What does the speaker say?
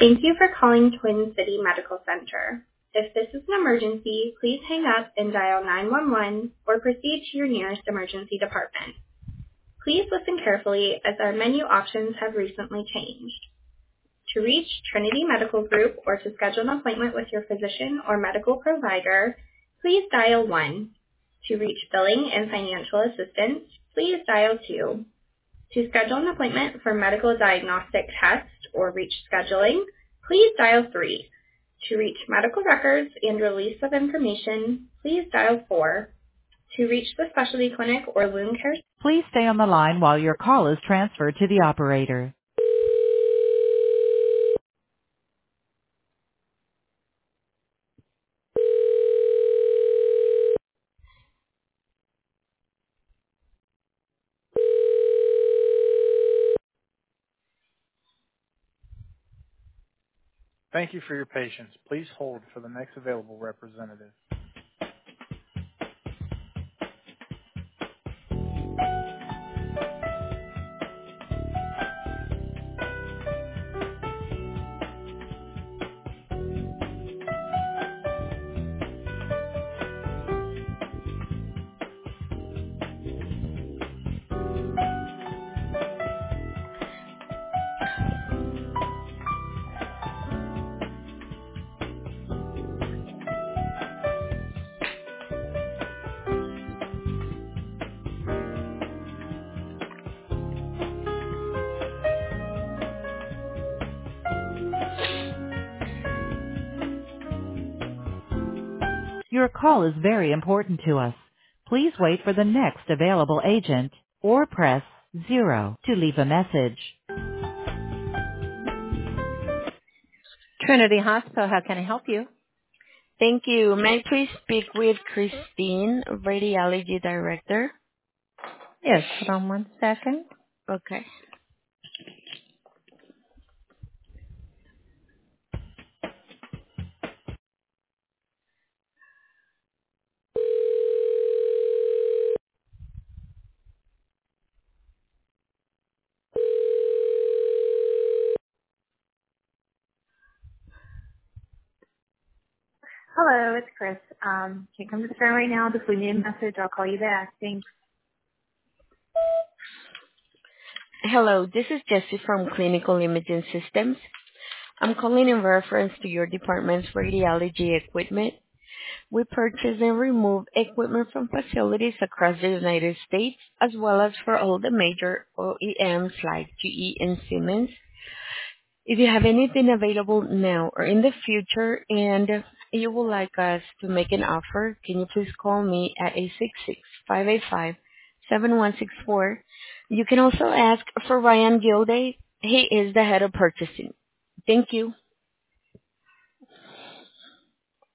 Thank you for calling Twin City Medical Center. If this is an emergency, please hang up and dial 911 or proceed to your nearest emergency department. Please listen carefully as our menu options have recently changed. To reach Trinity Medical Group or to schedule an appointment with your physician or medical provider, please dial 1. To reach billing and financial assistance, please dial 2. To schedule an appointment for medical diagnostic tests or reach scheduling, please dial 3. To reach medical records and release of information, please dial 4. To reach the specialty clinic or wound care. Please stay on the line while your call is transferred to the operator. Thank you for your patience. Please hold for the next available representative. Your call is very important to us. Please wait for the next available agent or press 0 to leave a message. Trinity Hospital, how can I help you? Thank you. May I please speak with Christine, Radiology Director? Yes, hold on one second. Okay. Hello, it's Chris. Can't come to the phone right now. Just leave me a message. I'll call you back. Thanks. Hello, this is Jessie from Clinical Imaging Systems. I'm calling in reference to your department's radiology equipment. We purchase and remove equipment from facilities across the United States, as well as for all the major OEMs like GE and Siemens. If you have anything available now or in the future and you would like us to make an offer, can you please call me at 866-585-7164. You can also ask for Ryan Gilday. He is the head of purchasing. Thank you.